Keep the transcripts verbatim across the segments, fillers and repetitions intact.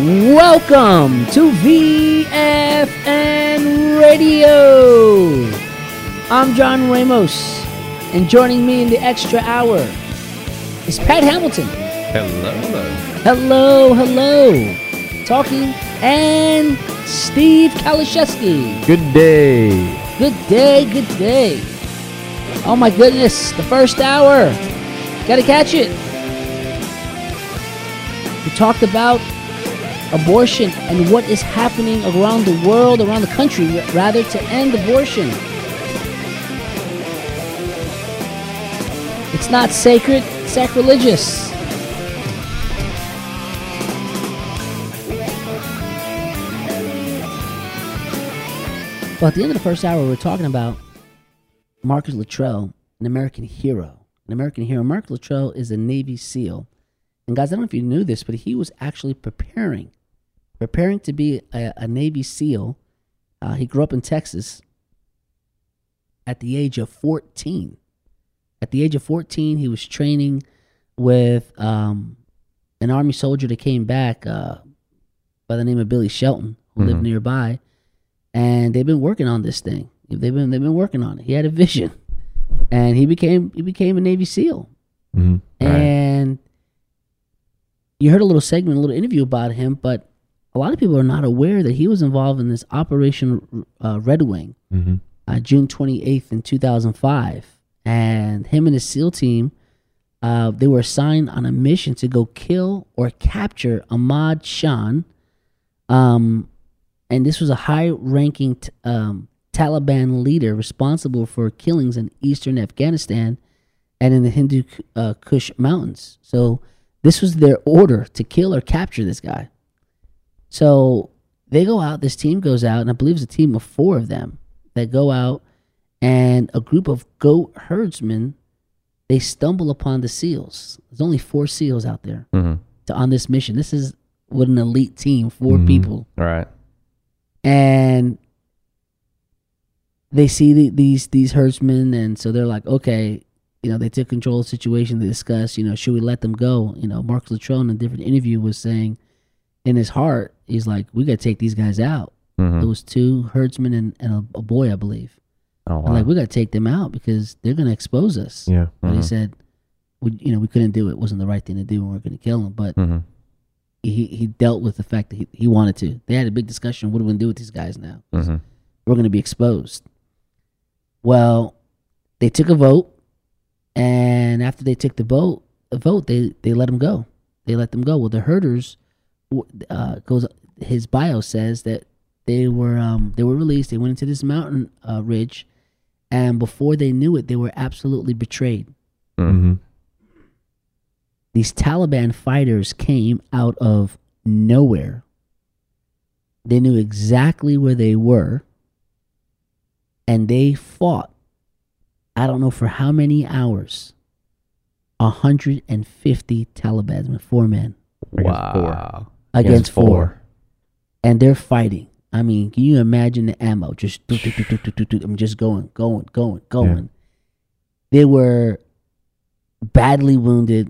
Welcome to V F N Radio. I'm John Ramos, and joining me in the extra hour is Pat Hamilton. Hello, hello. Hello, hello. Talking, and Steve Kaliszewski. Good day. Good day, good day. Oh my goodness, the first hour. Gotta catch it. We talked about abortion and what is happening around the world, around the country, rather, to end abortion. It's not sacred, it's sacrilegious. Well, at the end of the first hour, we we're talking about Marcus Luttrell, an American hero. An American hero. Marcus Luttrell is a Navy SEAL. And guys, I don't know if you knew this, but he was actually preparing, preparing to be a, a Navy SEAL. Uh, he grew up in Texas at the age of fourteen. At the age of fourteen, he was training with um, an Army soldier that came back uh, by the name of Billy Shelton, who mm-hmm. lived nearby. And they've been working on this thing. They've been they've been working on it. He had a vision, and he became he became a Navy SEAL. Mm-hmm. And right. You heard a little segment, a little interview about him, but a lot of people are not aware that he was involved in this Operation uh, Red Wing, mm-hmm. uh, June twenty-eighth in two thousand five. And him and his SEAL team, uh, they were assigned on a mission to go kill or capture Ahmad Shan. Um, and this was a high-ranking t- um, Taliban leader responsible for killings in eastern Afghanistan and in the Hindu uh, Kush Mountains. So this was their order to kill or capture this guy. So they go out, this team goes out, and I believe it's a team of four of them that go out, and a group of goat herdsmen, they stumble upon the SEALs. There's only four SEALs out there mm-hmm. to, on this mission. This is what an elite team, four mm-hmm. people. All right. And they see the, these these herdsmen, and so they're like, okay, you know, they took control of the situation. They discussed, you know, should we let them go? You know, Marcus Luttrell in a different interview was saying, in his heart, he's like, we got to take these guys out. Mm-hmm. There was two herdsmen and, and a, a boy, I believe. Oh, wow. Like, we got to take them out because they're going to expose us. Yeah. But mm-hmm. he said, we, you know, we couldn't do it. It wasn't the right thing to do, and we we're going to kill them. But mm-hmm. he he dealt with the fact that he, he wanted to. They had a big discussion. What are we going to do with these guys now? Mm-hmm. We're going to be exposed. Well, they took a vote. And after they took the vote, the vote, they, they let them go. They let them go. Well, the herders, uh, goes. His bio says that they were um, they were released. They went into this mountain uh, ridge, and before they knew it, they were absolutely betrayed. Mm-hmm. These Taliban fighters came out of nowhere. They knew exactly where they were, and they fought. I don't know for how many hours. one hundred fifty Taliban, four men. Wow. Against, Against four. four. And they're fighting. I mean, can you imagine the ammo? Just, do, do, do, do, do, do, do. I'm just going, going, going, going. Yeah. They were badly wounded,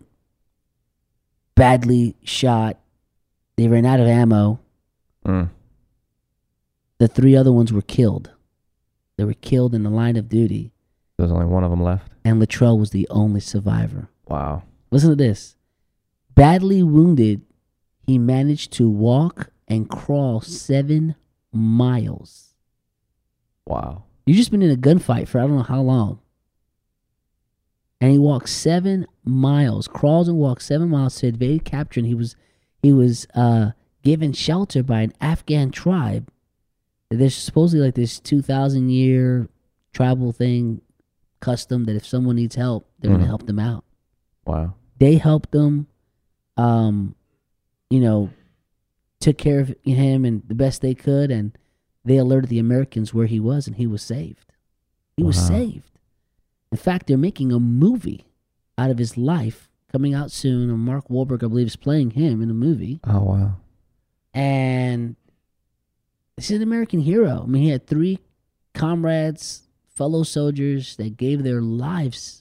badly shot. They ran out of ammo. Mm. The three other ones were killed. They were killed in the line of duty. There's only one of them left. And Luttrell was the only survivor. Wow. Listen to this. Badly wounded, he managed to walk and crawl seven miles. Wow. You've just been in a gunfight for I don't know how long. And he walked seven miles, crawls and walks seven miles to evade capture. And he was, he was uh, given shelter by an Afghan tribe. There's supposedly like this two thousand year tribal thing, custom that if someone needs help, they're mm. going to help them out. Wow. They helped them, um, you know, took care of him and the best they could, and they alerted the Americans where he was, and he was saved. He wow. was saved. In fact, they're making a movie out of his life coming out soon, and Mark Wahlberg, I believe, is playing him in a movie. Oh, wow. And this is an American hero. I mean, he had three comrades, fellow soldiers that gave their lives,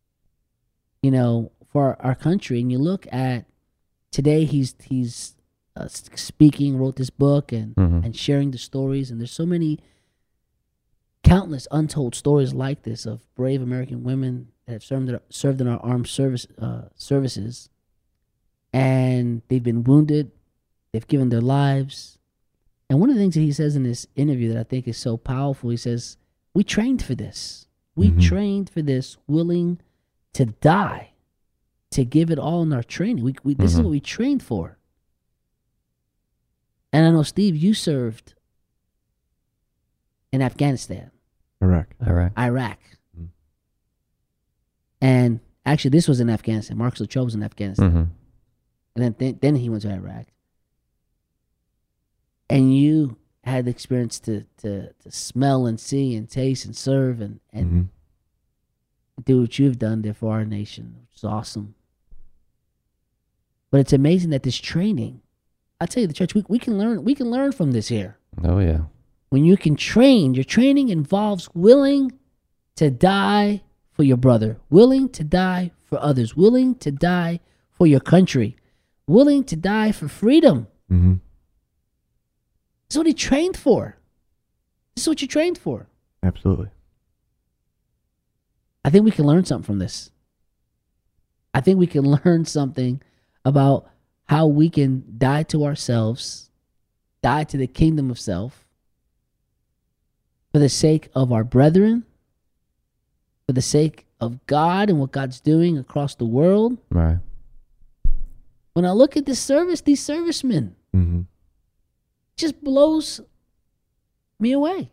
you know, for our country. And you look at today, he's he's uh, speaking, wrote this book, and Mhm. and sharing the stories. And there's so many countless untold stories like this of brave American women that have served in, served in our armed service uh, services, and they've been wounded, they've given their lives. And one of the things that he says in this interview that I think is so powerful, he says, we trained for this. We Mhm. trained for this, willing to die, to give it all in our training. We, we This is Mhm. what we trained for. And I know, Steve, you served in Afghanistan, Correct. Iraq. Iraq. Mhm. And actually, this was in Afghanistan. Marcus Luttrell was in Afghanistan. Mhm. And then, then, then he went to Iraq. And you had the experience to, to, to smell and see and taste and serve and, and Mhm. do what you've done there for our nation, which is awesome. But it's amazing that this training, I tell you, the church, we, we can learn we can learn from this here. Oh yeah. When you can train, your training involves willing to die for your brother, willing to die for others, willing to die for your country, willing to die for freedom. Mhm. This is what he trained for. This is what you trained for. Absolutely. I think we can learn something from this. I think we can learn something about how we can die to ourselves, die to the kingdom of self, for the sake of our brethren, for the sake of God and what God's doing across the world. Right. When I look at this service, these servicemen, Mhm. it just blows me away.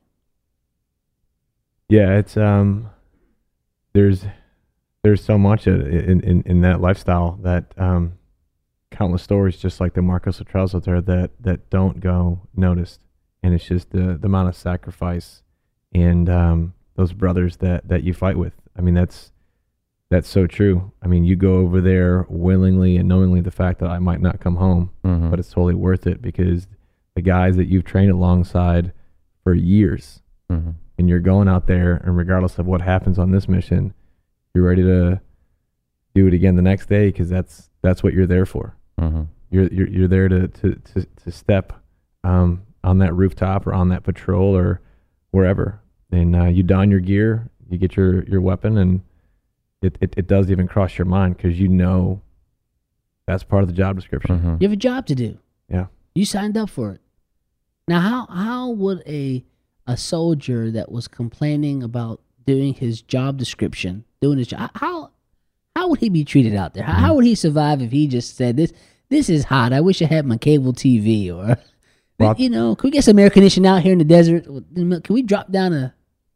Yeah, it's um, there's there's so much in in, in that lifestyle that um, countless stories just like the Marcus Luttrells out there that that don't go noticed, and it's just the the amount of sacrifice and um, those brothers that that you fight with. I mean, that's that's so true. I mean, you go over there willingly and knowingly the fact that I might not come home, Mhm. but it's totally worth it because the guys that you've trained alongside for years. Mhm. And you're going out there, and regardless of what happens on this mission, you're ready to do it again the next day because that's that's what you're there for. Mhm. You're you're you're there to to to, to step um, on that rooftop or on that patrol or wherever, and uh, you don your gear, you get your your weapon, and it it, it does even cross your mind because you know that's part of the job description. Mhm. You have a job to do. Yeah. You signed up for it. Now, how how would a a soldier that was complaining about doing his job description, doing his job, how how would he be treated out there? How, how would he survive if he just said this this is hot? I wish I had my cable T V, or Well, you know, can we get some air conditioning out here in the desert? Can we drop down a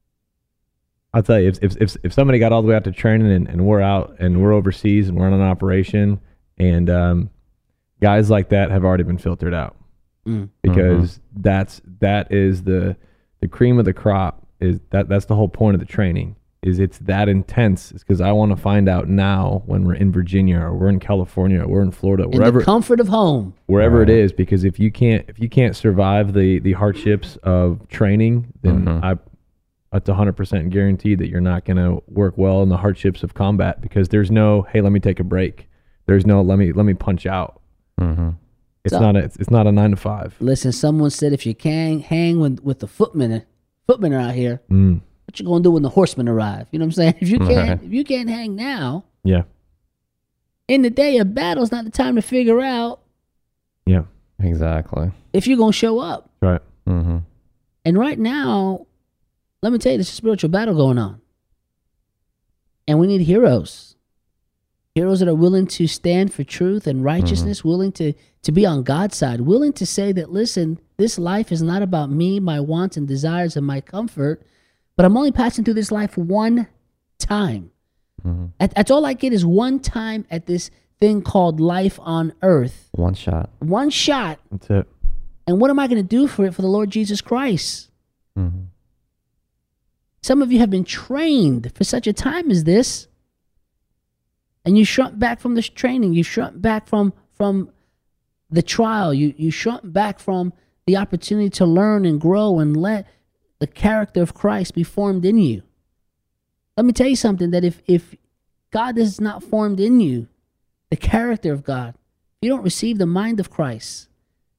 I'll tell you, if if if, if somebody got all the way out to training and, and we're out and we're overseas and we're on an operation, and um, guys like that have already been filtered out mm, because that's that is the the cream of the crop. Is that that's the whole point of the training. Is it's that intense? It's because I want to find out now when we're in Virginia or we're in California or we're in Florida, in wherever the comfort of home? wherever Right. it is, because if you can't if you can't survive the the hardships of training, then Mhm. I it's one hundred percent guaranteed that you're not going to work well in the hardships of combat because there's no hey, let me take a break. There's no let me let me punch out. Mhm. It's So- not a, it's, it's not a nine to five. Listen, someone said if you can't hang with with the footmen footmen are out here, Mm, what you gonna do when the horsemen arrive? You know what I'm saying? If you can't Right. if you can't hang now, yeah, in the day of battle, it's not the time to figure out yeah, Exactly. if you're gonna show up. right. Mhm. And right now, let me tell you, there's a spiritual battle going on. And we need heroes. Heroes that are willing to stand for truth and righteousness, willing to, to be on God's side, willing to say that, listen, this life is not about me, my wants and desires and my comfort, but I'm only passing through this life one time. Mhm. That- That's all I get is one time at this thing called life on earth. One shot. One shot. That's it. And what am I going to do for it for the Lord Jesus Christ? Mhm. Some of you have been trained for such a time as this, and you shrunk back from this training. You shrunk back from from the trial. You you shrunk back from the opportunity to learn and grow and let the character of Christ be formed in you. Let me tell you something, that if if God is not formed in you, the character of God, you don't receive the mind of Christ,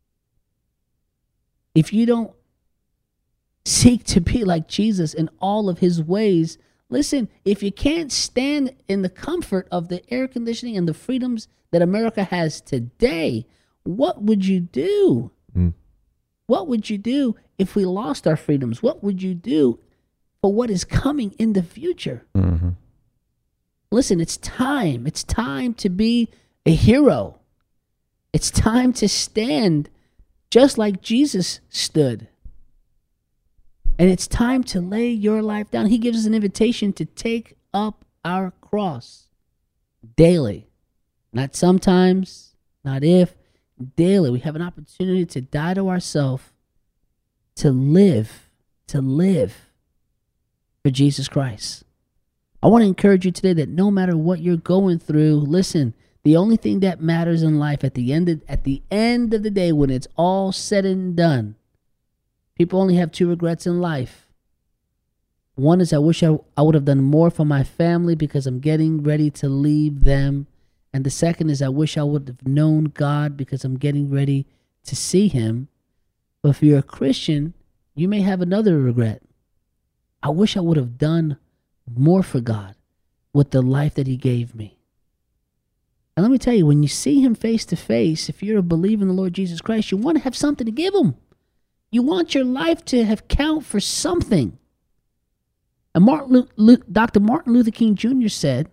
if you don't seek to be like Jesus in all of his ways, listen, if you can't stand in the comfort of the air conditioning and the freedoms that America has today, what would you do? Mm. What would you do if we lost our freedoms? What would you do for what is coming in the future? Mm-hmm. Listen, it's time. It's time to be a hero. It's time to stand just like Jesus stood. And it's time to lay your life down. He gives us an invitation to take up our cross daily. Not sometimes, not if, daily. We have an opportunity to die to ourselves, to live, to live for Jesus Christ. I want to encourage you today that no matter what you're going through, listen, the only thing that matters in life at the end of, at the end of the day, when it's all said and done, people only have two regrets in life. One is I wish I, I would have done more for my family because I'm getting ready to leave them. And the second is I wish I would have known God because I'm getting ready to see him. But if you're a Christian, you may have another regret. I wish I would have done more for God with the life that he gave me. And let me tell you, when you see him face to face, if you're a believer in the Lord Jesus Christ, you want to have something to give him. You want your life to have count for something. And Martin Lu- Lu- Doctor Martin Luther King Junior said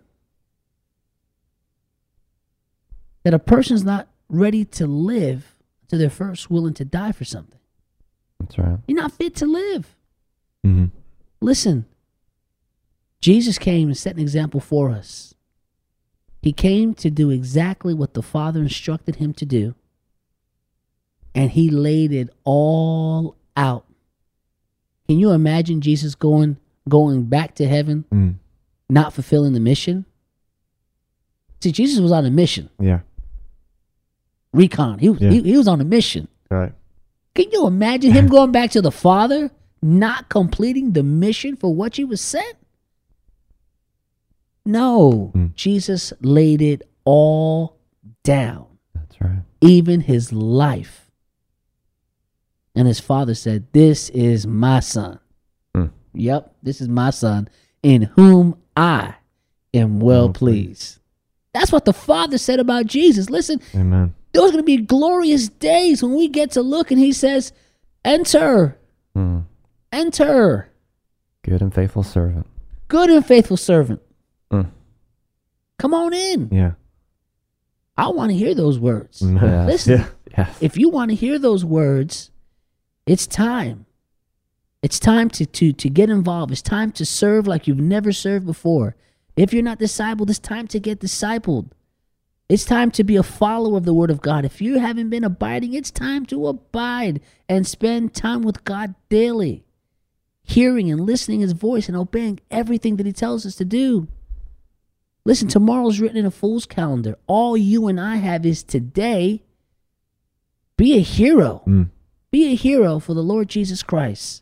that a person's not ready to live until they're first willing to die for something. That's right. You're not fit to live. Mm-hmm. Listen, Jesus came and set an example for us. He came to do exactly what the Father instructed him to do. And he laid it all out. Can you imagine Jesus going going back to heaven, Mm. not fulfilling the mission? See, Jesus was on a mission. Yeah. Recon. He was, Yeah. he, he was on a mission. Right. Can you imagine him going back to the Father, not completing the mission for which he was sent? No. Mm. Jesus laid it all down, That's right. even his life. And his Father said, this is my son. Mm. Yep, this is my son in whom I am well Well pleased. pleased. That's what the Father said about Jesus. Listen, Amen. there's going to be glorious days when we get to look and he says, enter, Mm. enter, Good and faithful servant. good and faithful servant. Mm. Come on in. Yeah. I want to hear those words. Yeah. Listen, Yeah. Yes. if you want to hear those words, it's time. It's time to, to, to get involved. It's time to serve like you've never served before. If you're not discipled, it's time to get discipled. It's time to be a follower of the Word of God. If you haven't been abiding, it's time to abide and spend time with God daily, hearing and listening his voice and obeying everything that he tells us to do. Listen, tomorrow's written in a fool's calendar. All you and I have is today. Be a hero. Mm. Be a hero for the Lord Jesus Christ.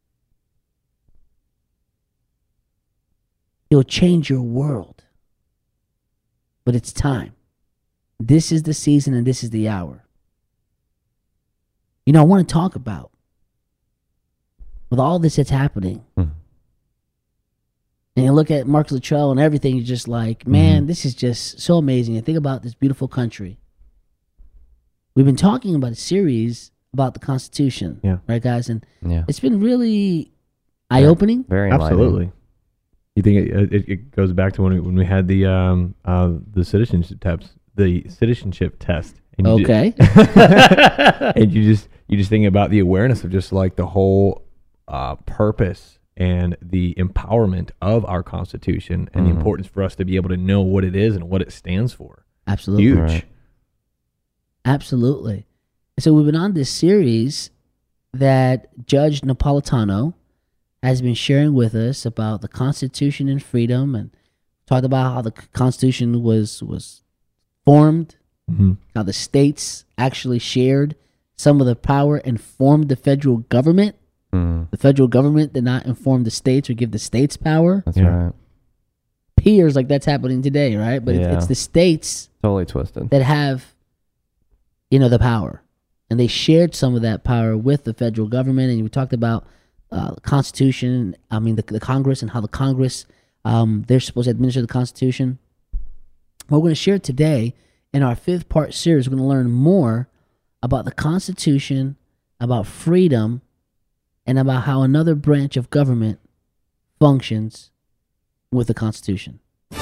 He'll change your world. But it's time. This is the season and this is the hour. You know, I want to talk about, with all this that's happening, Mm. and you look at Mark Luttrell and everything, you're just like, man, Mhm. this is just so amazing. And think about this beautiful country. We've been talking about a series about the Constitution, Yeah. right, guys? And Yeah. it's been really eye-opening. Very enlightening. Absolutely. You think it, it, it goes back to when we, when we had the um uh the citizenship test, the citizenship test. And you ju- Okay. and you just you just think about the awareness of just like the whole uh, purpose and the empowerment of our Constitution and Mhm. the importance for us to be able to know what it is and what it stands for. Absolutely. Huge. Right. Absolutely. So we've been on this series that Judge Napolitano has been sharing with us about the Constitution and freedom, and talked about how the Constitution was was formed, Mm-hmm. how the states actually shared some of the power and formed the federal government. Mm. The federal government did not inform the states or give the states power. That's Yeah. right. Peers like that's happening today, right? But it's, Yeah. it's the states Totally twisted. that have, you know, the power. and they shared some of that power with the federal government. And we talked about uh, the Constitution, I mean, the, the Congress, and how the Congress, um, they're supposed to administer the Constitution. Well, we're going to share today in our fifth part series. We're going to learn more about the Constitution, about freedom, and about how another branch of government functions with the Constitution.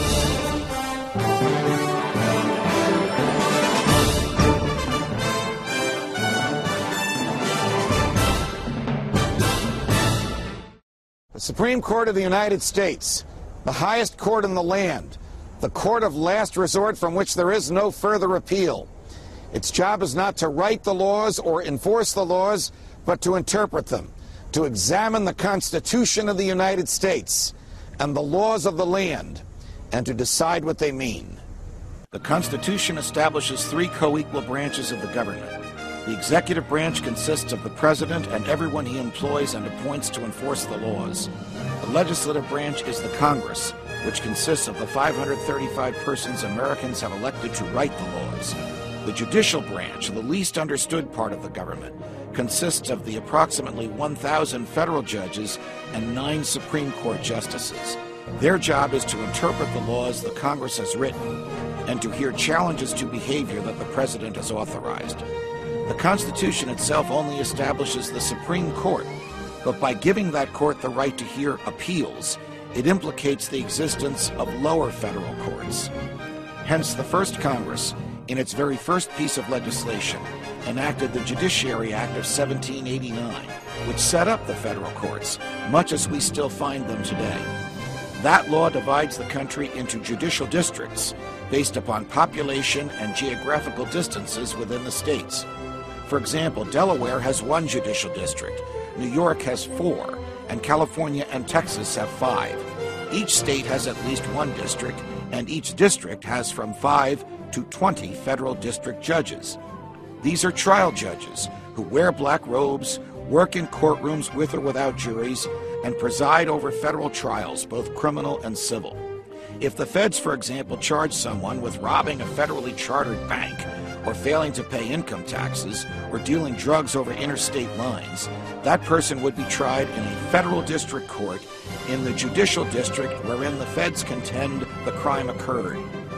The Supreme Court of the United States, the highest court in the land, the court of last resort from which there is no further appeal. Its job is not to write the laws or enforce the laws, but to interpret them, to examine the Constitution of the United States and the laws of the land, and to decide what they mean. The Constitution establishes three co-equal branches of the government. The executive branch consists of the president and everyone he employs and appoints to enforce the laws. The legislative branch is the Congress, which consists of the five hundred thirty-five persons Americans have elected to write the laws. The judicial branch, the least understood part of the government, consists of the approximately one thousand federal judges and nine Supreme Court justices. Their job is to interpret the laws the Congress has written and to hear challenges to behavior that the president has authorized. The Constitution itself only establishes the Supreme Court, but by giving that court the right to hear appeals, it implicates the existence of lower federal courts. Hence, the first Congress, in its very first piece of legislation, enacted the Judiciary Act of seventeen eighty-nine, which set up the federal courts, much as we still find them today. That law divides the country into judicial districts based upon population and geographical distances within the states. For example, Delaware has one judicial district, New York has four, and California and Texas have five. Each state has at least one district, and each district has from five to twenty federal district judges. These are trial judges who wear black robes, work in courtrooms with or without juries, and preside over federal trials, both criminal and civil. If the feds, for example, charge someone with robbing a federally chartered bank, or failing to pay income taxes, or dealing drugs over interstate lines, that person would be tried in a federal district court in the judicial district wherein the feds contend the crime occurred.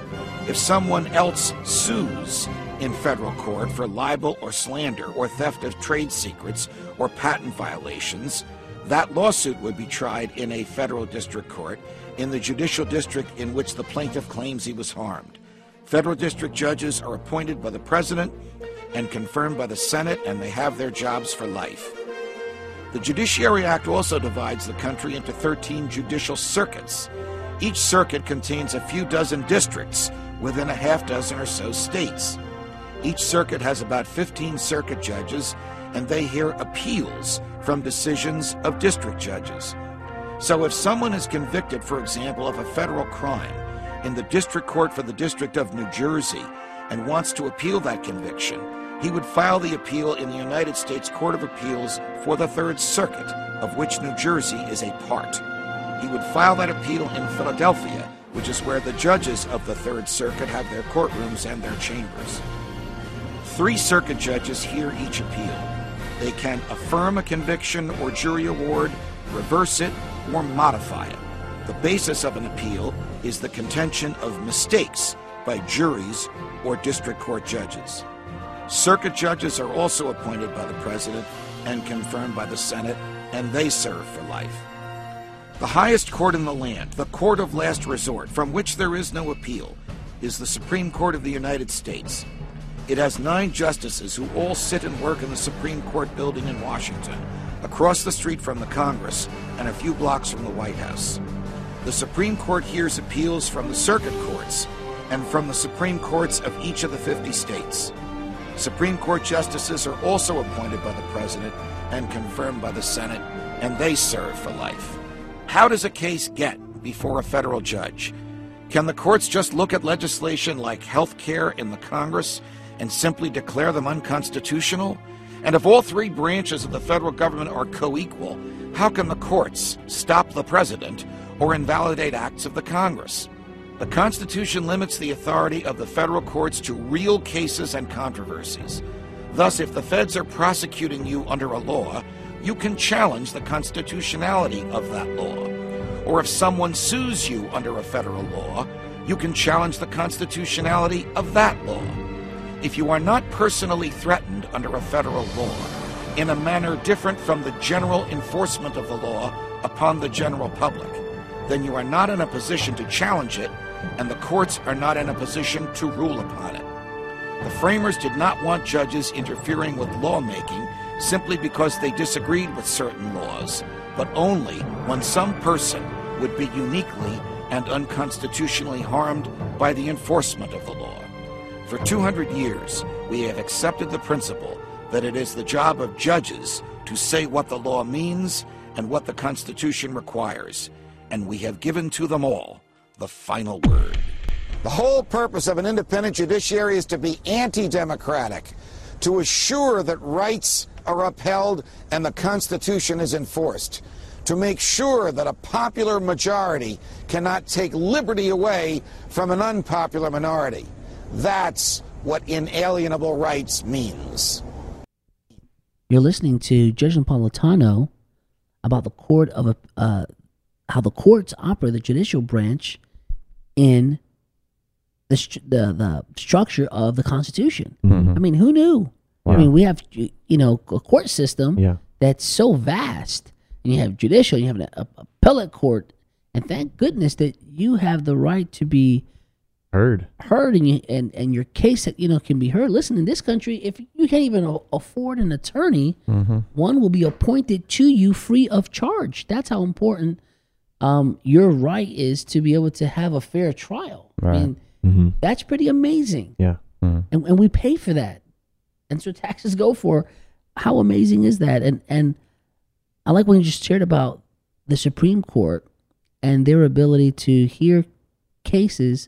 If someone else sues in federal court for libel or slander or theft of trade secrets or patent violations, that lawsuit would be tried in a federal district court in the judicial district in which the plaintiff claims he was harmed. Federal district judges are appointed by the president and confirmed by the Senate, and they have their jobs for life. The Judiciary Act also divides the country into thirteen judicial circuits. Each circuit contains a few dozen districts within a half dozen or so states. Each circuit has about fifteen circuit judges, and they hear appeals from decisions of district judges. So if someone is convicted, for example, of a federal crime in the district court for the District of New Jersey and wants to appeal that conviction, he would file the appeal in the United States Court of Appeals for the Third Circuit, of which New Jersey is a part. He would file that appeal in Philadelphia, which is where the judges of the Third Circuit have their courtrooms and their chambers. Three circuit judges hear each appeal. They can affirm a conviction or jury award, reverse it, or modify it. The basis of an appeal is the contention of mistakes by juries or district court judges. Circuit judges are also appointed by the president and confirmed by the Senate, and they serve for life. The highest court in the land, the court of last resort, from which there is no appeal, is the Supreme Court of the United States. It has nine justices who all sit and work in the Supreme Court building in Washington, across the street from the Congress and a few blocks from the White House. The Supreme Court hears appeals from the circuit courts and from the Supreme Courts of each of the fifty states. Supreme Court justices are also appointed by the president and confirmed by the Senate, and they serve for life. How does a case get before a federal judge? Can the courts just look at legislation like health care in the Congress and simply declare them unconstitutional? And if all three branches of the federal government are co-equal, how can the courts stop the president or invalidate acts of the Congress? The Constitution limits the authority of the federal courts to real cases and controversies. Thus, if the feds are prosecuting you under a law, you can challenge the constitutionality of that law. Or if someone sues you under a federal law, you can challenge the constitutionality of that law. If you are not personally threatened under a federal law in a manner different from the general enforcement of the law upon the general public, then you are not in a position to challenge it, and the courts are not in a position to rule upon it. The framers did not want judges interfering with lawmaking simply because they disagreed with certain laws, but only when some person would be uniquely and unconstitutionally harmed by the enforcement of the law. For two hundred years, we have accepted the principle that it is the job of judges to say what the law means and what the Constitution requires, and we have given to them all the final word. The whole purpose of an independent judiciary is to be anti-democratic, to assure that rights are upheld and the Constitution is enforced, to make sure that a popular majority cannot take liberty away from an unpopular minority. That's what inalienable rights means. You're listening to Judge Napolitano about the court of uh, how the courts operate, the judicial branch, in the st- the, the structure of the Constitution. Mm-hmm. I mean, who knew? Wow. I mean, we have you know a court system Yeah. that's so vast, and you have judicial, you have an a, appellate court, and thank goodness that you have the right to be Heard. heard, and you, and and your case you know can be heard. Listen, in this country, if you can't even a- afford an attorney, Mm-hmm. one will be appointed to you free of charge. That's how important um, your right is to be able to have a fair trial. Right. I mean, Mm-hmm. that's pretty amazing, Yeah. and and we pay for that, and so taxes go for. How amazing is that? And and I like when you just shared about the Supreme Court and their ability to hear cases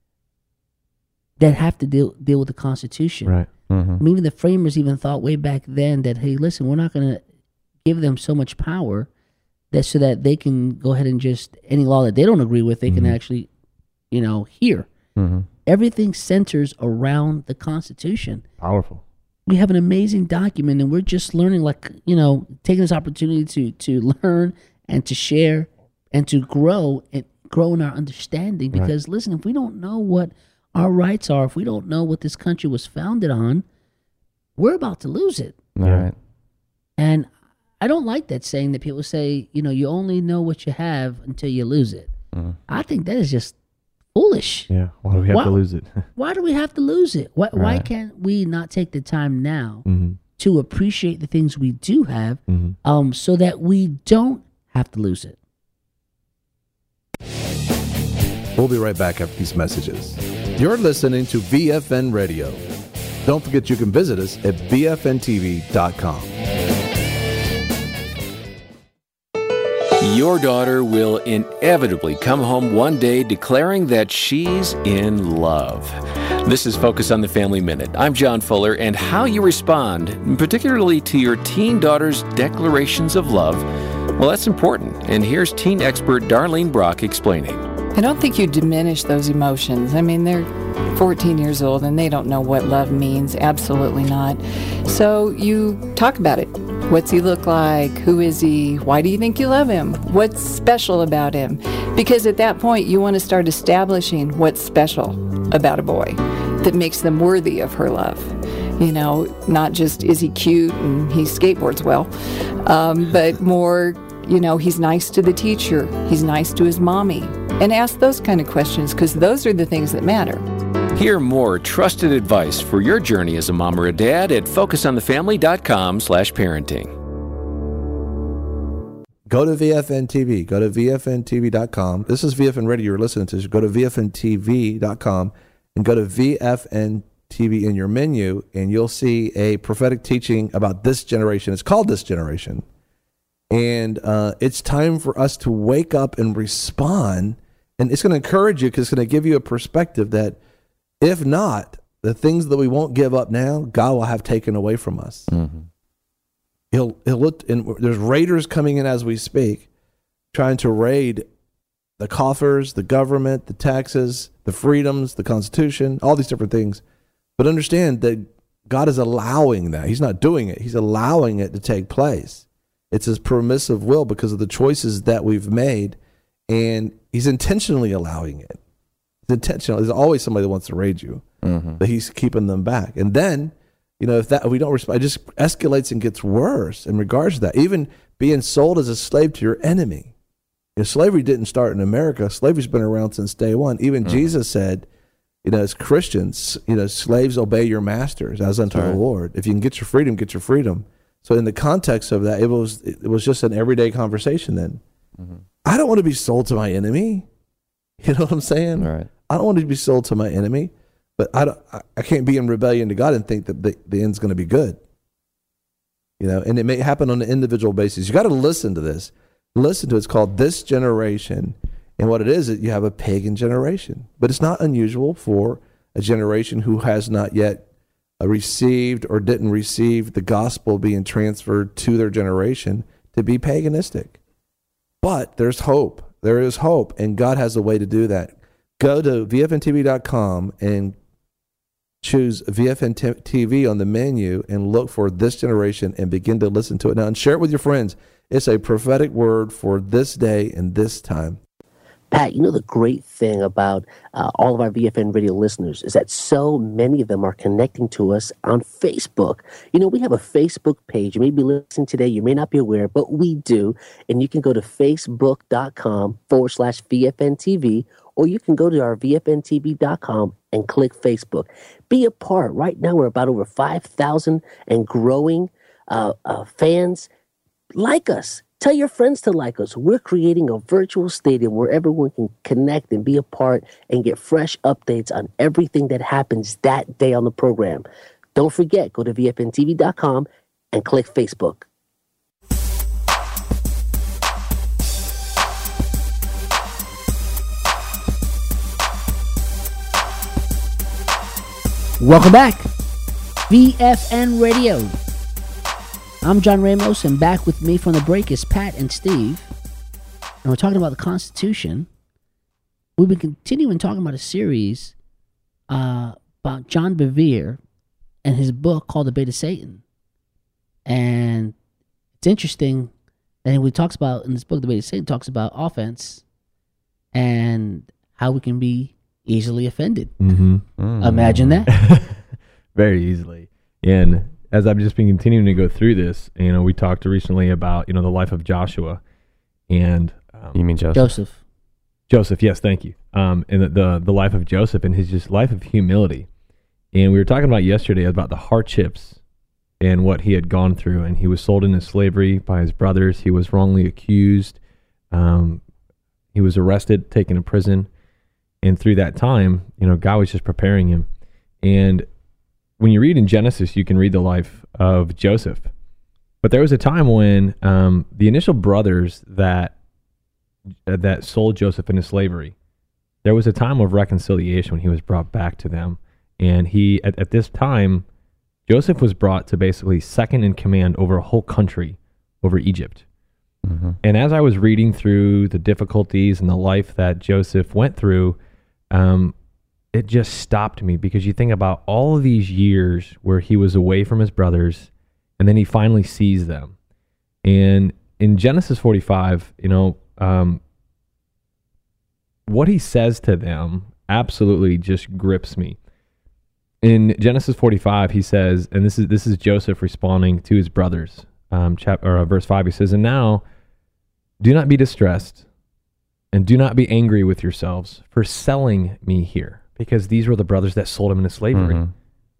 that have to deal deal with the Constitution. Right. Mm-hmm. Maybe the framers even thought way back then that, hey, listen, we're not going to give them so much power that so that they can go ahead and just any law that they don't agree with, they Mhm. can actually, you know, hear. Mm-hmm. Everything centers around the Constitution. Powerful. We have an amazing document, and we're just learning, like, you know, taking this opportunity to to learn and to share and to grow and grow in our understanding. Right. Because listen, if we don't know what our rights are, if we don't know what this country was founded on, we're about to lose it. All Yeah. right. And I don't like that saying that people say, you know, you only know what you have until you lose it. Mm. I think that is just foolish. Yeah. Why do we have Wow. to lose it? Why do we have to lose it? Why, why Right. can't we not take the time now mm-hmm. to appreciate the things we do have, Mm-hmm. um, so that we don't have to lose it? We'll be right back after these messages. You're listening to V F N Radio. Don't forget you can visit us at V F N T V dot com. Your daughter will inevitably come home one day declaring that she's in love. This is Focus on the Family Minute. I'm John Fuller, and how you respond, particularly to your teen daughter's declarations of love, well, that's important. And here's teen expert Darlene Brock explaining. I don't think you diminish those emotions. I mean, they're fourteen years old and they don't know what love means. Absolutely not. So you talk about it. What's he look like? Who is he? Why do you think you love him? What's special about him? Because at that point, you want to start establishing what's special about a boy that makes them worthy of her love. You know, not just is he cute and he skateboards well, um, but more, you know, he's nice to the teacher. He's nice to his mommy. And ask those kind of questions, because those are the things that matter. Hear more trusted advice for your journey as a mom or a dad at focus on the family dot com slash parenting. Go to V F N T V. Go to V F N T V dot com. This is V F N Radio you're listening to. So go to V F N T V dot com and go to V F N T V in your menu, and you'll see a prophetic teaching about this generation. It's called This Generation. And uh, it's time for us to wake up and respond. And it's going to encourage you because it's going to give you a perspective that if not, the things that we won't give up now, God will have taken away from us. Mm-hmm. He'll he'll look, and there's raiders coming in as we speak, trying to raid the coffers, the government, the taxes, the freedoms, the Constitution, all these different things. But understand that God is allowing that. He's not doing it. He's allowing it to take place. It's his permissive will because of the choices that we've made, and he's intentionally allowing it. It's intentional. There's always somebody that wants to raid you, mm-hmm. but he's keeping them back. And then, you know, if that if we don't respond, it just escalates and gets worse in regards to that. Even being sold as a slave to your enemy. You know, slavery didn't start in America. Slavery's been around since day one. Even mm-hmm. Jesus said, you know, as Christians, you know, slaves obey your masters as unto right. the Lord. If you can get your freedom, get your freedom. So in the context of that, it was it was just an everyday conversation then. Mm-hmm. I don't want to be sold to my enemy. You know what I'm saying? Right. I don't want to be sold to my enemy, but I, don't, I can't be in rebellion to God and think that the, the end's going to be good. You know, and it may happen on an individual basis. You got to listen to this. Listen to it. It's called This Generation. And what it is, is you have a pagan generation. But it's not unusual for a generation who has not yet received or didn't receive the gospel being transferred to their generation to be paganistic. But there's hope. There is hope, and God has a way to do that. Go to V F N T V dot com and choose V F N T V on the menu and look for This Generation and begin to listen to it now and share it with your friends. It's a prophetic word for this day and this time. Pat, you know the great thing about uh, all of our V F N radio listeners is that so many of them are connecting to us on Facebook. You know, we have a Facebook page. You may be listening today. You may not be aware, but we do. And you can go to facebook.com forward slash VFNTV, or you can go to our V F N T V dot com and click Facebook. Be a part. Right now, we're about over five thousand and growing uh, uh, fans. Like us. Tell your friends to like us. We're creating a virtual stadium where everyone can connect and be a part and get fresh updates on everything that happens that day on the program. Don't forget, go to V F N T V dot com and click Facebook. Welcome back. V F N Radio. I'm John Ramos, and back with me from the break is Pat and Steve. And we're talking about the Constitution. We've been continuing talking about a series uh, about John Bevere and his book called The Bait of Satan. And it's interesting that he talks about, in this book, The Bait of Satan, talks about offense and how we can be easily offended. Mm-hmm. Mm. Imagine that. Very easily. And as I've just been continuing to go through this, you know, we talked recently about, you know, the life of Joshua and um, you mean Joseph? Joseph. Joseph, yes, thank you. Um, and the, the the life of Joseph and his just life of humility. And we were talking about yesterday about the hardships and what he had gone through. And he was sold into slavery by his brothers. He was wrongly accused. Um, he was arrested, taken to prison. And through that time, you know, God was just preparing him. And when you read in Genesis, you can read the life of Joseph. But there was a time when um, the initial brothers that uh, that sold Joseph into slavery, there was a time of reconciliation when he was brought back to them. And he, at, at this time, Joseph was brought to basically second in command over a whole country, over Egypt. Mm-hmm. And as I was reading through the difficulties and the life that Joseph went through, um, it just stopped me, because you think about all of these years where he was away from his brothers, and then he finally sees them. And in Genesis forty-five, you know, um, what he says to them absolutely just grips me. In Genesis forty-five, he says, and this is this is Joseph responding to his brothers. Um, chapter or verse five, he says, "And now, do not be distressed, and do not be angry with yourselves for selling me here." Because these were the brothers that sold him into slavery. Mm-hmm.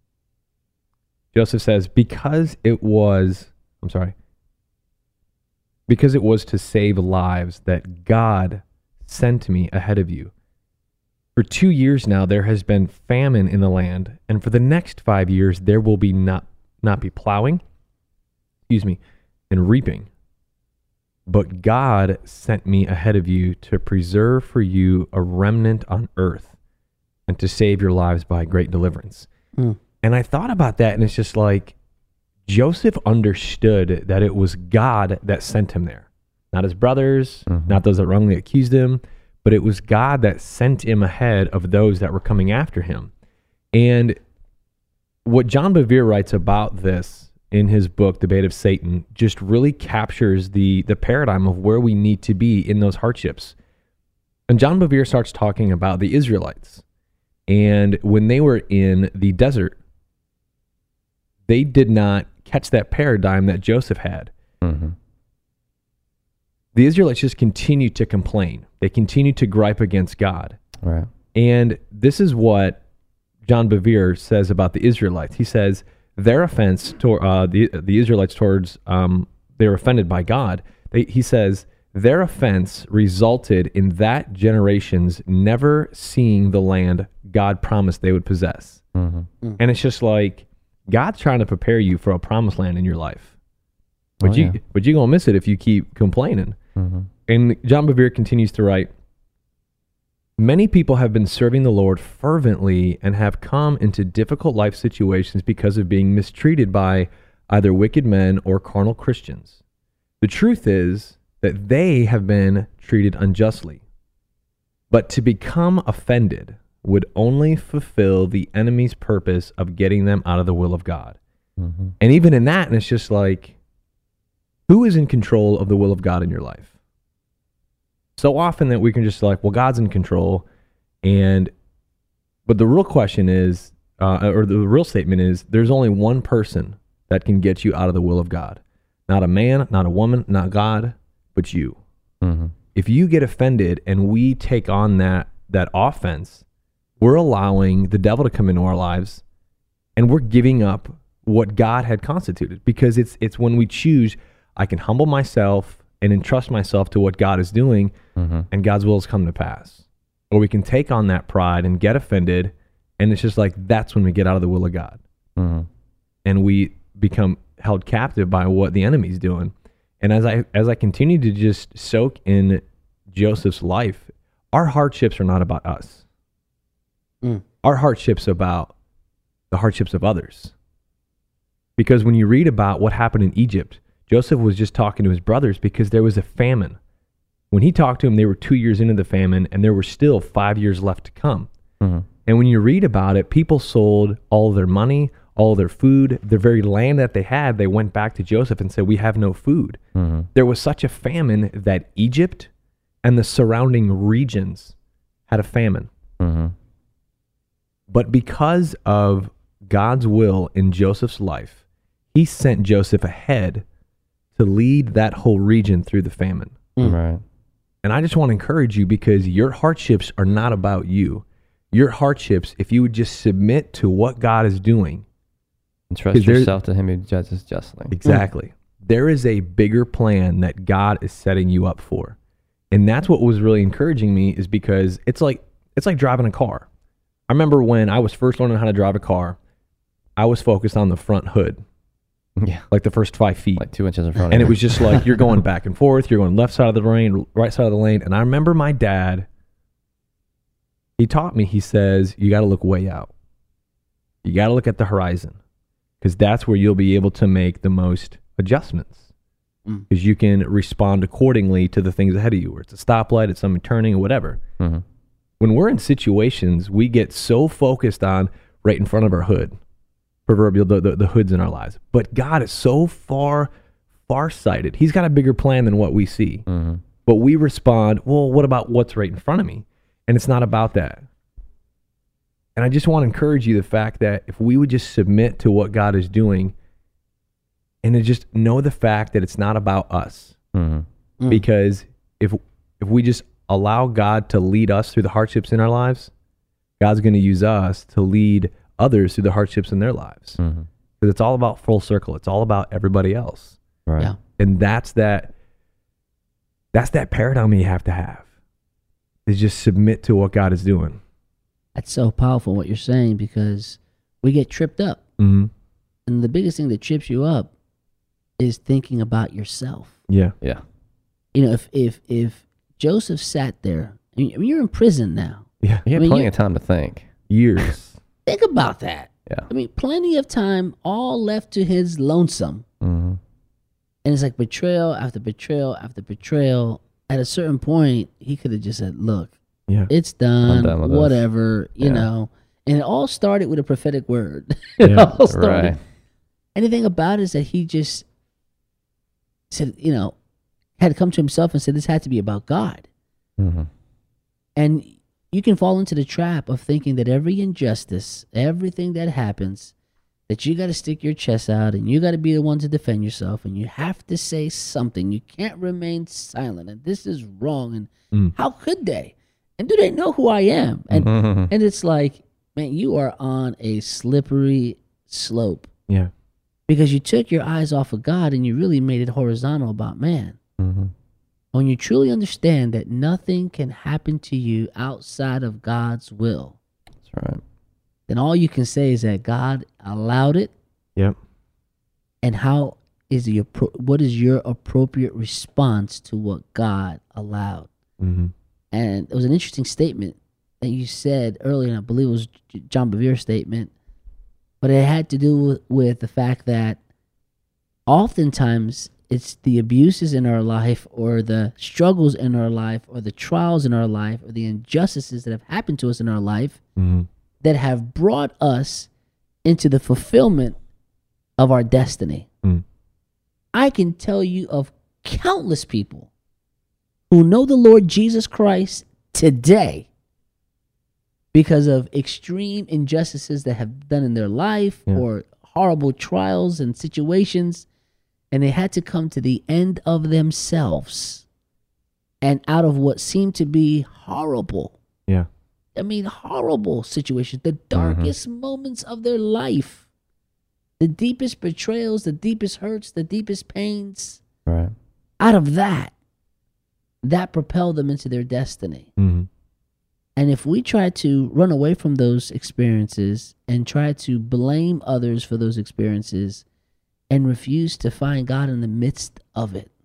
Joseph says, because it was, I'm sorry, because it was to save lives that God sent me ahead of you. For two years now, there has been famine in the land, and for the next five years, there will be not, not be plowing, excuse me, and reaping. But God sent me ahead of you to preserve for you a remnant on earth, and to save your lives by great deliverance. Mm. And I thought about that, and it's just like, Joseph understood that it was God that sent him there. Not his brothers, mm-hmm. not those that wrongly accused him, but it was God that sent him ahead of those that were coming after him. And what John Bevere writes about this in his book, The Bait of Satan, just really captures the the paradigm of where we need to be in those hardships. And John Bevere starts talking about the Israelites. And when they were in the desert, they did not catch that paradigm that Joseph had. Mm-hmm. The Israelites just continued to complain. They continued to gripe against God. Right. And this is what John Bevere says about the Israelites. He says their offense to uh, the the Israelites towards um, they were offended by God. They, he says their offense resulted in that generation's never seeing the land God promised they would possess. Mm-hmm. Mm. And it's just like God's trying to prepare you for a promised land in your life, but Oh, you yeah. but you're gonna miss it if you keep complaining. Mm-hmm. And John Bevere continues to write, many people have been serving the Lord fervently and have come into difficult life situations because of being mistreated by either wicked men or carnal Christians. The truth is that they have been treated unjustly. But to become offended would only fulfill the enemy's purpose of getting them out of the will of God. Mm-hmm. And even in that, and it's just like, who is in control of the will of God in your life? So often that we can just like, well, God's in control. And, but the real question is, uh, or the real statement is, there's only one person that can get you out of the will of God. Not a man, not a woman, not God, but you. Mm-hmm. If you get offended and we take on that, that offense, we're allowing the devil to come into our lives and we're giving up what God had constituted, because it's, it's when we choose, I can humble myself and entrust myself to what God is doing, Mm-hmm. and God's will has come to pass. Or we can take on that pride and get offended, and it's just like, that's when we get out of the will of God. Mm-hmm. And we become held captive by what the enemy's doing. And as I as I continue to just soak in Joseph's life, our hardships are not about us. Mm. Our hardships about the hardships of others. Because when you read about what happened in Egypt, Joseph was just talking to his brothers because there was a famine. When he talked to them, they were two years into the famine, and there were still five years left to come. Mm-hmm. And when you read about it, people sold all their money, all their food, the very land that they had. They went back to Joseph and said, we have no food. Mm-hmm. There was such a famine that Egypt and the surrounding regions had a famine. Mm-hmm. But because of God's will in Joseph's life, he sent Joseph ahead to lead that whole region through the famine. Mm. Right. And I just want to encourage you, because your hardships are not about you. Your hardships, if you would just submit to what God is doing. Entrust 'Cause there- yourself to him who judges justly. Exactly. There is a bigger plan that God is setting you up for. And that's what was really encouraging me, is because it's like it's like driving a car. I remember when I was first learning how to drive a car, I was focused on the front hood, Yeah. like the first five feet. Like two inches in front of And you. it was just like, you're going back and forth, you're going left side of the lane, right side of the lane. And I remember my dad, he taught me, he says, you got to look way out. You got to look at the horizon, because that's where you'll be able to make the most adjustments, Mm. because you can respond accordingly to the things ahead of you, where it's a stoplight, it's somebody turning or whatever. Mm-hmm. When we're in situations, we get so focused on right in front of our hood, proverbial, the, the, the hoods in our lives. But God is so far, far-sighted. He's got a bigger plan than what we see. Mm-hmm. But we respond, well, what about what's right in front of me? And it's not about that. And I just want to encourage you, the fact that if we would just submit to what God is doing, and to just know the fact that it's not about us. Mm-hmm. Mm. Because if if we just allow God to lead us through the hardships in our lives, God's going to use us to lead others through the hardships in their lives. Mm-hmm. Because it's all about full circle. It's all about everybody else. Right. Yeah. And that's that that's that paradigm you have to have, is just submit to what God is doing. That's so powerful what you're saying, because we get tripped up. Mm-hmm. And the biggest thing that trips you up is thinking about yourself. Yeah. Yeah. You know, if if if Joseph sat there, I mean, you're in prison now. Yeah. He had I mean, plenty you- of time to think. Years. Think about that. Yeah. I mean, plenty of time, all left to his lonesome. Mm-hmm. And it's like betrayal after betrayal after betrayal. At a certain point, he could have just said, look, Yeah. it's done, done with this. whatever, you Yeah. know. And it all started with a prophetic word. it Yeah, all started. right. Anything about it is that he just said, you know, had to come to himself and said this had to be about God. Mm-hmm. And you can fall into the trap of thinking that every injustice, everything that happens, that you got to stick your chest out and you got to be the one to defend yourself and you have to say something. You can't remain silent. And this is wrong. And Mm. how could they? And do they know who I am? And Mhm. and it's like, man, you are on a slippery slope Yeah. because you took your eyes off of God and you really made it horizontal about man. Mhm. When you truly understand that nothing can happen to you outside of God's will, That's right. then all you can say is that God allowed it, Yep. and how is the appro- what is your appropriate response to what God allowed? Mm-hmm. And it was an interesting statement that you said earlier, and I believe it was J- John Bevere's statement, but it had to do with, with the fact that oftentimes it's the abuses in our life or the struggles in our life or the trials in our life or the injustices that have happened to us in our life Mm-hmm. that have brought us into the fulfillment of our destiny. Mm. I can tell you of countless people who know the Lord Jesus Christ today because of extreme injustices that have done in their life Yeah. or horrible trials and situations, and they had to come to the end of themselves and out of what seemed to be horrible. Yeah. I mean, horrible situations, the darkest moments of their life, the deepest betrayals, the deepest hurts, the deepest pains. Right. Out of that, that propelled them into their destiny. Mm-hmm. And if we try to run away from those experiences and try to blame others for those experiences and refuse to find God in the midst of it,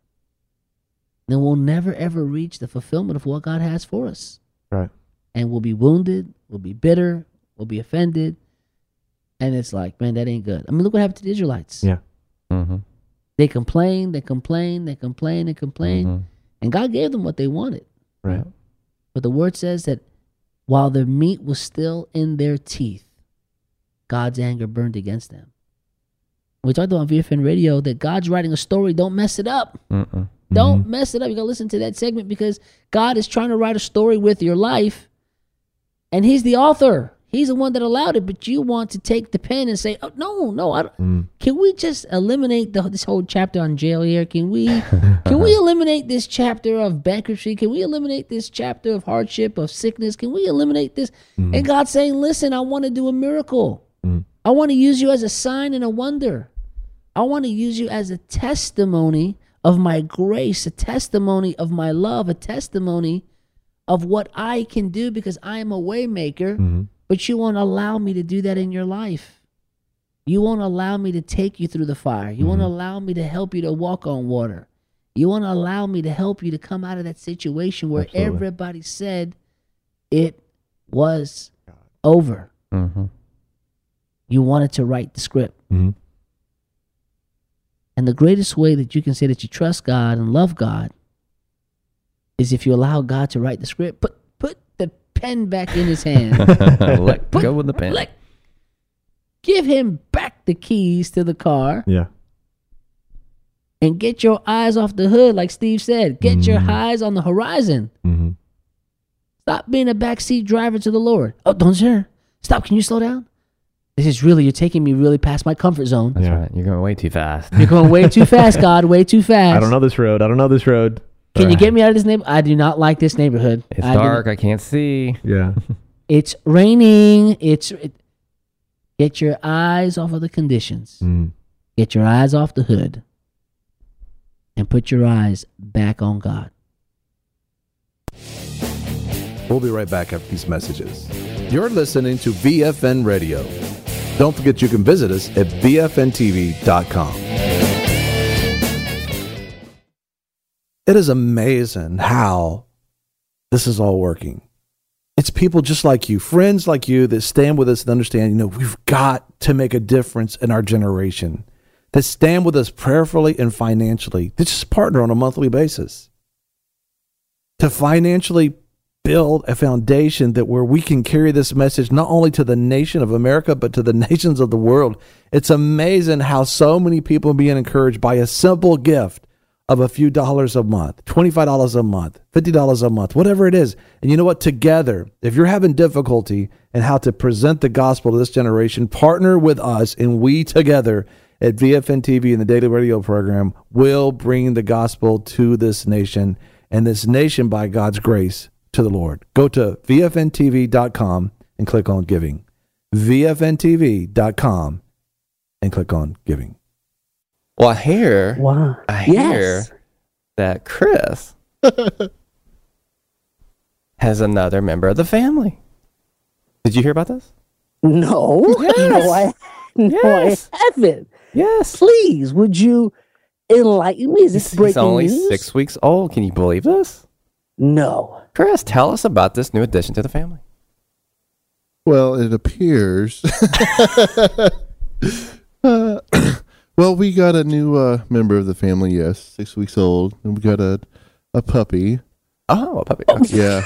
then we'll never ever reach the fulfillment of what God has for us. Right. And we'll be wounded, we'll be bitter, we'll be offended. And it's like, man, that ain't good. I mean, look what happened to the Israelites. Yeah. Mm-hmm. They complained, they complained, they complained, they complained. Mhm. And God gave them what they wanted. Right. But the word says that while the meat was still in their teeth, God's anger burned against them. We talked about on V F N Radio that God's writing a story. Don't mess it up. Mm-mm. Don't mess it up. You got to listen to that segment because God is trying to write a story with your life. And he's the author. He's the one that allowed it. But you want to take the pen and say, oh, no, no. I don't. Mm. Can we just eliminate the, this whole chapter on jail here? Can we can we eliminate this chapter of bankruptcy? Can we eliminate this chapter of hardship, of sickness? Can we eliminate this? Mm. And God's saying, listen, I want to do a miracle. Mm. I want to use you as a sign and a wonder. I want to use you as a testimony of my grace, a testimony of my love, a testimony of what I can do because I am a way maker. Mm-hmm. But you won't allow me to do that in your life. You won't allow me to take you through the fire. You won't Mhm. allow me to help you to walk on water. You won't allow me to help you to come out of that situation where Absolutely. everybody said it was over. Mm-hmm. You wanted to write the script. Mm-hmm. And the greatest way that you can say that you trust God and love God is if you allow God to write the script. Put put the pen back in his hand. Let Put- go with the pen. Let, give him back the keys to the car Yeah. and get your eyes off the hood, like Steve said. Get your Mhm. eyes on the horizon. Mm-hmm. Stop being a backseat driver to the Lord. Oh, don't sir. Stop. Can you slow down? This is really, you're taking me really past my comfort zone. That's Yeah. right. You're going way too fast. You're going way too fast, God. Way too fast. I don't know this road. I don't know this road. Can you get me out of this neighborhood? I do not like this neighborhood. It's I do dark. not- I can't see. Yeah. It's raining. It's it, get your eyes off of the conditions. Mm. Get your eyes off the hood. And put your eyes back on God. We'll be right back after these messages. You're listening to V F N Radio. Don't forget you can visit us at V F N T V dot com. It is amazing how this is all working. It's people just like you, friends like you that stand with us and understand, you know, we've got to make a difference in our generation, that stand with us prayerfully and financially, that just partner on a monthly basis to financially build a foundation that where we can carry this message not only to the nation of America, but to the nations of the world. It's amazing how so many people are being encouraged by a simple gift of a few dollars a month, twenty-five dollars a month, fifty dollars a month, whatever it is. And you know what? Together, if you're having difficulty in how to present the gospel to this generation, partner with us, and we together at V F N T V and the Daily Radio program will bring the gospel to this nation, and this nation, by God's grace, to the Lord. Go to V F N T V dot com and click on giving. V F N T V dot com and click on giving. Well, I hear, Wow. I Yes. hear that Chris has another member of the family. Did you hear about this? No. Yes. No, I, no, Yes. I haven't. Yes. Please, would you enlighten me? Is this He's, breaking he's only news? six weeks old. Can you believe this? No. Chris, tell us about this new addition to the family. Well, it appears. uh, well, we got a new uh, member of the family, yes, six weeks old, and we got a a puppy. Oh, a puppy. Okay. Yeah.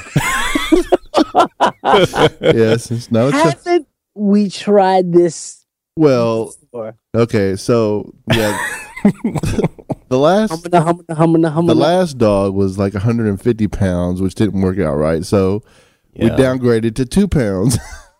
Yes, it's not a ch- Haven't we tried this well. before? Okay, so yeah, the last Humana, humana, humana, the humana. last dog was like one hundred fifty pounds, which didn't work out right. So we Yeah. downgraded to two pounds.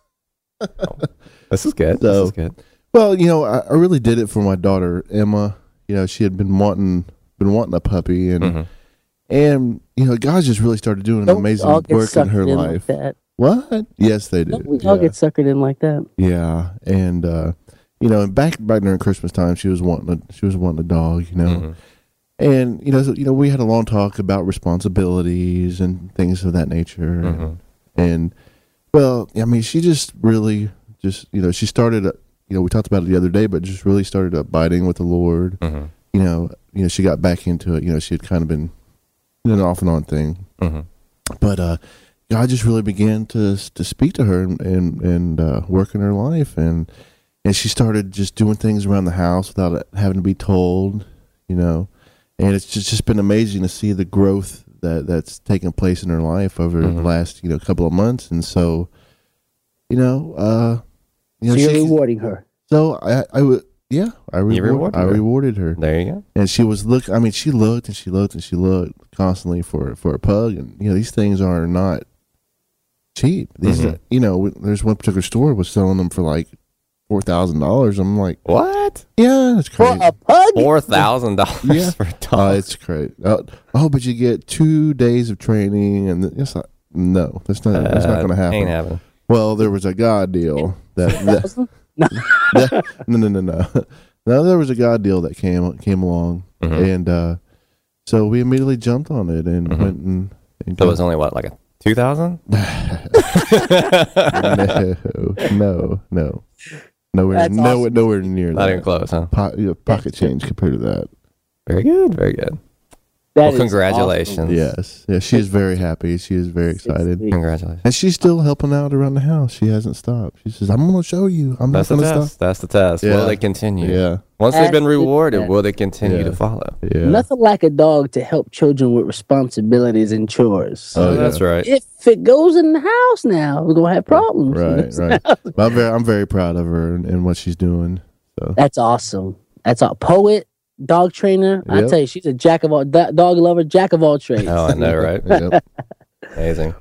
This is good. So- this is good. Well, you know, I, I really did it for my daughter Emma. You know, she had been wanting been wanting a puppy, and Mhm. and you know, God just really started doing an Don't we amazing all get work in her suckered in life. Like that? What? Yes, they Don't did. we all Yeah. get suckered in like that? Yeah, and uh, you know, and back back during Christmas time, she was wanting a, she was wanting a dog. You know, Mhm. and you know, so, you know, we had a long talk about responsibilities and things of that nature, Mhm. and, and well, I mean, she just really just you know, she started. Uh, you know, we talked about it the other day, but just really started abiding with the Lord. Mhm. You know, you know, she got back into it. You know, she had kind of been an off and on thing, Mhm. but uh, God just really began to to speak to her and and, and uh, work in her life, and and she started just doing things around the house without it having to be told. You know, and it's just just been amazing to see the growth that that's taken place in her life over Mhm. the last you know couple of months, and so you know, uh, you know, So you're she, rewarding her. so I I would. Yeah, I You reward, rewarded I her. rewarded her. There you go. And she was look. I mean, she looked and she looked and she looked constantly for for a pug. And you know, these things are not cheap. These, Mhm. are, you know, there's one particular store was selling them for like four thousand dollars. I'm like, What? yeah, it's For crazy. a pug? Four thousand dollars Yeah. for a Oh, dog. it's great. Oh, oh, but you get two days of training, and it's like, no, that's not. That's not going to Uh, happen. Ain't happening. Well, there was a God deal that. that that- no, no, no, no. No, there was a God deal that came came along, Mhm. and uh, so we immediately jumped on it and Mhm. went and. and So it was only what, like a two thousand? no, no, no, nowhere, That's no, awesome. nowhere near Not that. even close, huh? Po- you know, pocket change compared to that. Very good. Very good. That Well, is congratulations. Yes, yeah, she is very happy. She is very excited, Sweet. Congratulations. and she's still helping out around the house. She hasn't stopped. She says, "I'm going to show you. I'm That's not the going to test. stop." That's the test. Yeah. Will they continue? Yeah, Once they've been That's the rewarded, test. will they continue Yeah. to follow? yeah. Nothing like a dog to help children with responsibilities and chores. Oh, yeah. That's right. If it goes in the house now, we're gonna have problems. Right, right. But I'm very, I'm very proud of her and, and what she's doing. So That's awesome. That's a poet, dog trainer. I Yep. tell you, she's a jack of all do- dog lover, jack of all trades. Oh, I know, right? Yep. Amazing.